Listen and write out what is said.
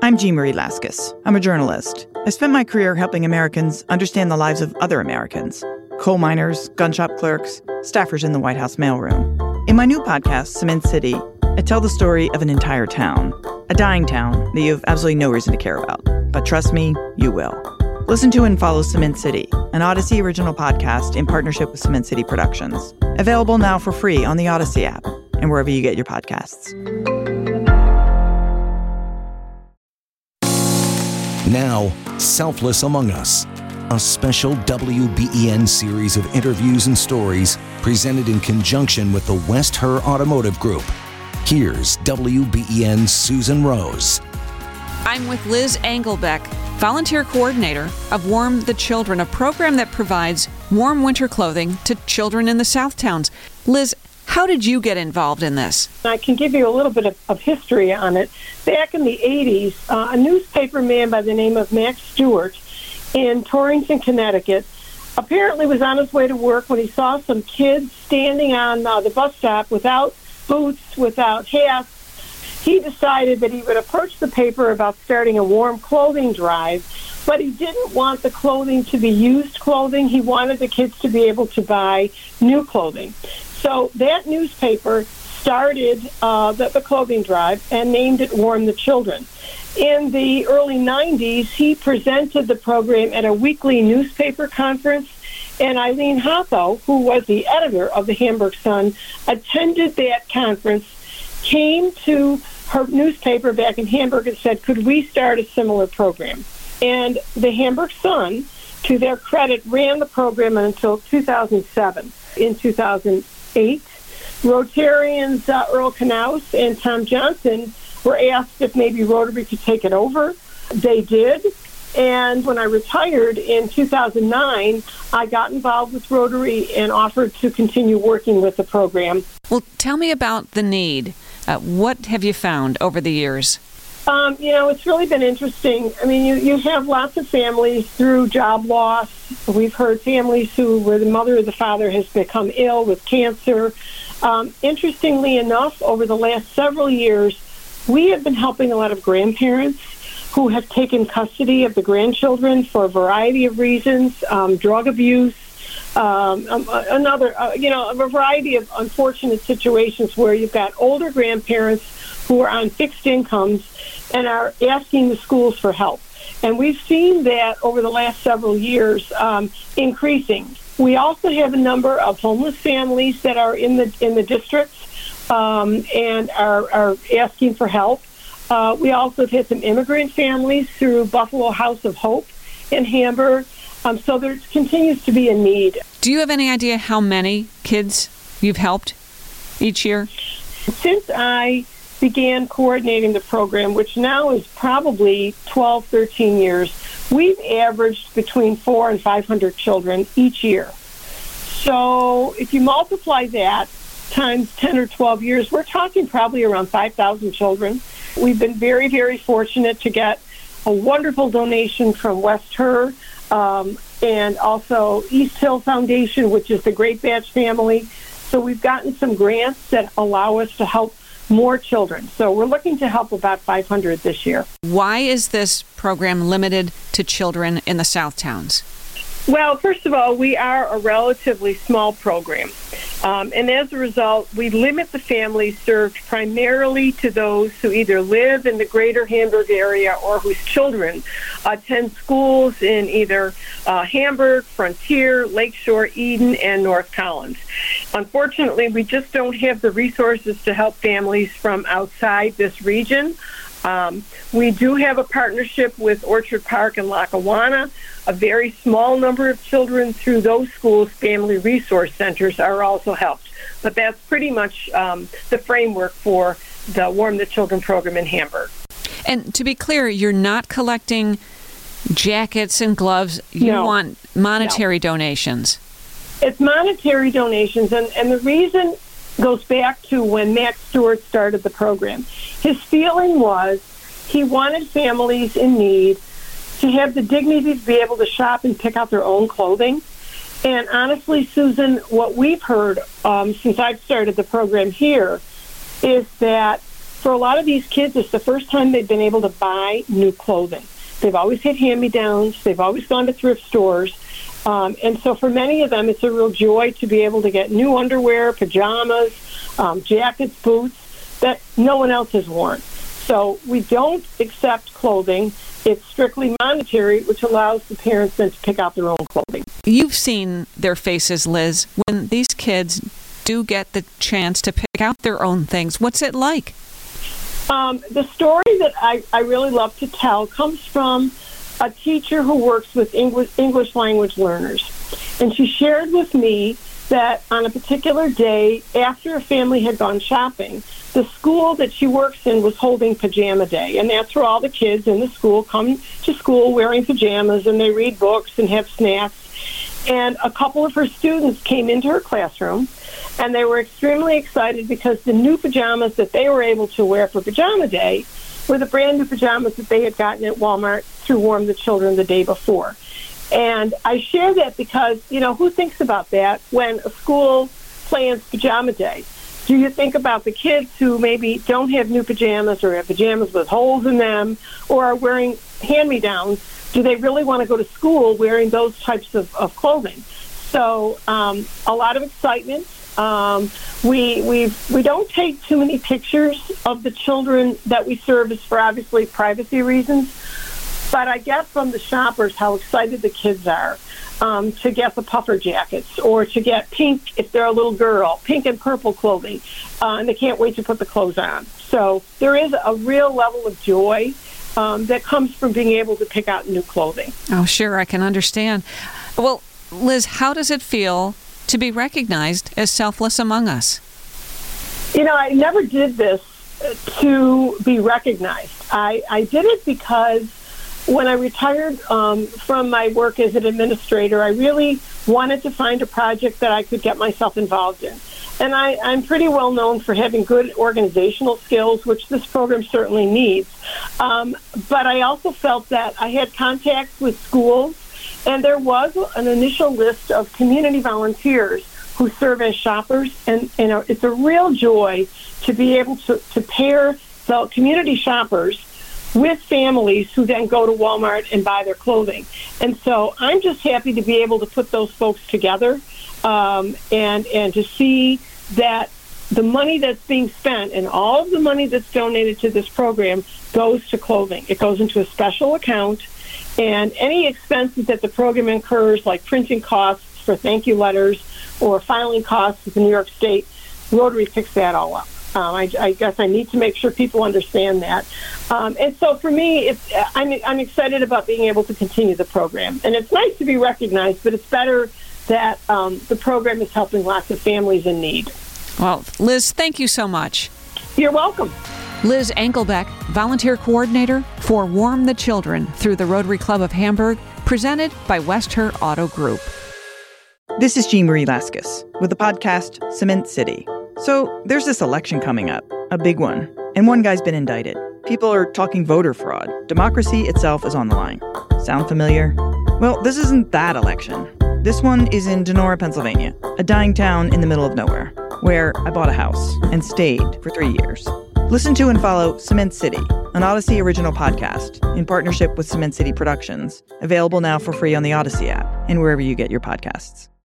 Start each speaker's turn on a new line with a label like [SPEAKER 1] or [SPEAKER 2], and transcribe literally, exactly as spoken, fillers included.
[SPEAKER 1] I'm Jean Marie Laskus. I'm a journalist. I spent my career helping Americans understand the lives of other Americans. Coal miners, gun shop clerks, staffers in the White House mailroom. In my new podcast, Cement City, I tell the story of an entire town. A dying town that you have absolutely no reason to care about. But trust me, you will. Listen to and follow Cement City, an Odyssey original podcast in partnership with Cement City Productions. Available now for free on the Odyssey app and wherever you get your podcasts.
[SPEAKER 2] Now, Selfless Among Us, a special W B E N series of interviews and stories presented in conjunction with the West Her Automotive Group. Here's W B E N's Susan Rose.
[SPEAKER 3] I'm with Liz Engelbeck, volunteer coordinator of Warm the Children, a program that provides warm winter clothing to children in the South Towns. Liz, how did you get involved in this?
[SPEAKER 4] I can give you a little bit of, of history on it. Back in the eighties, uh, a newspaper man by the name of Max Stewart in Torrington, Connecticut, apparently was on his way to work when he saw some kids standing on uh, the bus stop without boots, without hats. He decided that he would approach the paper about starting a warm clothing drive, but he didn't want the clothing to be used clothing. He wanted the kids to be able to buy new clothing. So that newspaper started uh, the, the clothing drive and named it Warm the Children. In the early nineties, he presented the program at a weekly newspaper conference, and Eileen Hoppo, who was the editor of the Hamburg Sun, attended that conference, came to her newspaper back in Hamburg and said, could we start a similar program? And the Hamburg Sun, to their credit, ran the program until two thousand seven. In two thousand eight, Rotarians uh, Earl Knaus and Tom Johnson were asked if maybe Rotary could take it over. They did. And when I retired in two thousand nine, I got involved with Rotary and offered to continue working with the program.
[SPEAKER 3] Well, tell me about the need. Uh, what have you found over the years?
[SPEAKER 4] Um, you know, it's really been interesting. I mean, you, you have lots of families through job loss. We've heard families who, where the mother or the father has become ill with cancer. Um, interestingly enough, over the last several years, we have been helping a lot of grandparents who have taken custody of the grandchildren for a variety of reasons, um, drug abuse, um, um, another, uh, you know, a variety of unfortunate situations where you've got older grandparents who are on fixed incomes and are asking the schools for help. And we've seen that over the last several years um, increasing. We also have a number of homeless families that are in the in the districts um, and are, are asking for help. Uh, we also have had some immigrant families through Buffalo House of Hope in Hamburg. Um, so there continues to be a need.
[SPEAKER 3] Do you have any idea how many kids you've helped each year?
[SPEAKER 4] Since I began coordinating the program, which now is probably twelve, thirteen years, we've averaged between four and five hundred children each year. So if you multiply that times ten or twelve years, we're talking probably around five thousand children. We've been very, very fortunate to get a wonderful donation from West Her um, and also East Hill Foundation, which is the Great Batch family. So we've gotten some grants that allow us to help more children. So we're looking to help about five hundred this year.
[SPEAKER 3] Why is this program limited to children in the South Towns?
[SPEAKER 4] Well, first of all, we are a relatively small program. Um, and as a result, we limit the families served primarily to those who either live in the greater Hamburg area or whose children attend schools in either uh, Hamburg, Frontier, Lakeshore, Eden, and North Collins. Unfortunately, we just don't have the resources to help families from outside this region. Um, we do have a partnership with Orchard Park and Lackawanna. A very small number of children through those schools' family resource centers are also helped. But that's pretty much um, the framework for the Warm the Children program in Hamburg.
[SPEAKER 3] And to be clear, you're not collecting jackets and gloves. You
[SPEAKER 4] no.
[SPEAKER 3] want monetary
[SPEAKER 4] no.
[SPEAKER 3] donations.
[SPEAKER 4] It's monetary donations, and, and the reason goes back to when Max Stewart started the program. His feeling was he wanted families in need to have the dignity to be able to shop and pick out their own clothing. And honestly, Susan, what we've heard um, since I've started the program here is that for a lot of these kids, it's the first time they've been able to buy new clothing. They've always had hand-me-downs. They've always gone to thrift stores. Um, and so for many of them, it's a real joy to be able to get new underwear, pajamas, um, jackets, boots that no one else has worn. So we don't accept clothing. It's strictly monetary, which allows the parents then to pick out their own clothing.
[SPEAKER 3] You've seen their faces, Liz, when these kids do get the chance to pick out their own things. What's it like?
[SPEAKER 4] Um, the story that I, I really love to tell comes from a teacher who works with English, English language learners. And she shared with me that on a particular day, after a family had gone shopping, the school that she works in was holding pajama day. And that's where all the kids in the school come to school wearing pajamas, and they read books and have snacks. And a couple of her students came into her classroom, and they were extremely excited because the new pajamas that they were able to wear for pajama day were the brand new pajamas that they had gotten at Walmart through Warm the Children the day before. And I share that because, you know, who thinks about that when a school plans pajama day? Do you think about the kids who maybe don't have new pajamas or have pajamas with holes in them or are wearing hand-me-downs? Do they really want to go to school wearing those types of, of clothing? So um, a lot of excitement. Um, we we we don't take too many pictures of the children that we service for obviously privacy reasons, but I get from the shoppers how excited the kids are um, to get the puffer jackets or to get pink if they're a little girl, pink and purple clothing, uh, and they can't wait to put the clothes on. So there is a real level of joy um, that comes from being able to pick out new clothing.
[SPEAKER 3] Oh, sure, I can understand. Well, Liz, how does it feel to be recognized as Selfless Among Us?
[SPEAKER 4] You know, I never did this to be recognized. I, I did it because when I retired um, from my work as an administrator, I really wanted to find a project that I could get myself involved in. And I, I'm pretty well known for having good organizational skills, which this program certainly needs. Um, but I also felt that I had contacts with schools, and there was an initial list of community volunteers who serve as shoppers. And you know, it's a real joy to be able to, to pair the community shoppers with families who then go to Walmart and buy their clothing. And so I'm just happy to be able to put those folks together um, and, and to see that the money that's being spent and all of the money that's donated to this program goes to clothing. It goes into a special account. And any expenses that the program incurs, like printing costs for thank you letters or filing costs with the New York State, Rotary picks that all up. Um, I, I guess I need to make sure people understand that. Um, and so for me, it's, I'm, I'm excited about being able to continue the program. And it's nice to be recognized, but it's better that um, the program is helping lots of families in need.
[SPEAKER 3] Well, Liz, thank you so much.
[SPEAKER 4] You're welcome.
[SPEAKER 3] Liz Engelbeck, Volunteer Coordinator for Warm the Children through the Rotary Club of Hamburg, presented by West Her Auto Group.
[SPEAKER 1] This is Jean Marie Laskus with the podcast Cement City. So there's this election coming up, a big one, and one guy's been indicted. People are talking voter fraud. Democracy itself is on the line. Sound familiar? Well, this isn't that election. This one is in Donora, Pennsylvania, a dying town in the middle of nowhere, where I bought a house and stayed for three years. Listen to and follow Cement City, an Odyssey original podcast in partnership with Cement City Productions, available now for free on the Odyssey app and wherever you get your podcasts.